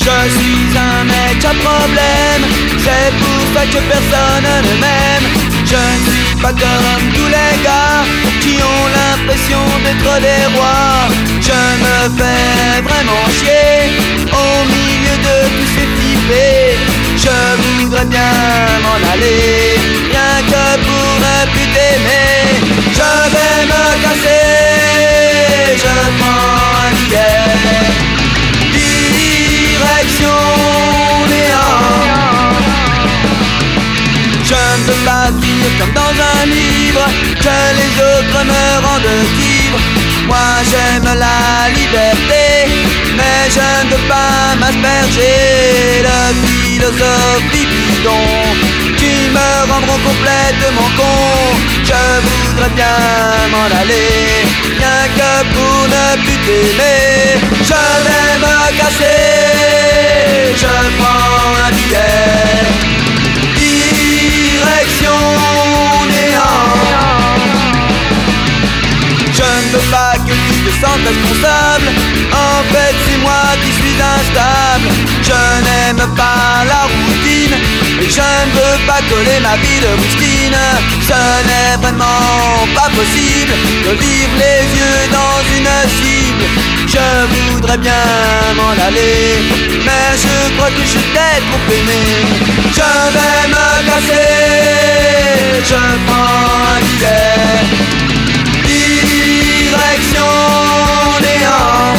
Je suis un mec à problème, c'est pour ça que personne ne m'aime. Je ne suis pas comme tous les gars qui ont l'impression d'être des rois. Je me fais vraiment chier au milieu de tous ces pipés. Je voudrais bien m'en aller, rien que pour ne plus t'aimer. Je vais me casser, je prends un billet, direction néant. Je ne veux pas vivre comme dans un livre, que les autres me rendent ivre. Moi j'aime la liberté, mais je ne veux pas m'asperger. Le philosophe bidon qui me rendront complètement con. Je voudrais bien m'en aller, rien que pour ne plus t'aimer. Je vais me casser, je prends un billet, direction néant. Je ne veux pas que tu te sentes responsable, en fait c'est moi qui suis instable. Je n'aime pas la routine, et je ne veux pas coller ma vie de moustine. Ce n'est vraiment pas possible de vivre les yeux dans une cible. Je voudrais bien m'en aller, mais je crois que je suis peut-être trop aimé. Je vais me casser, je prends un billet, direction néant.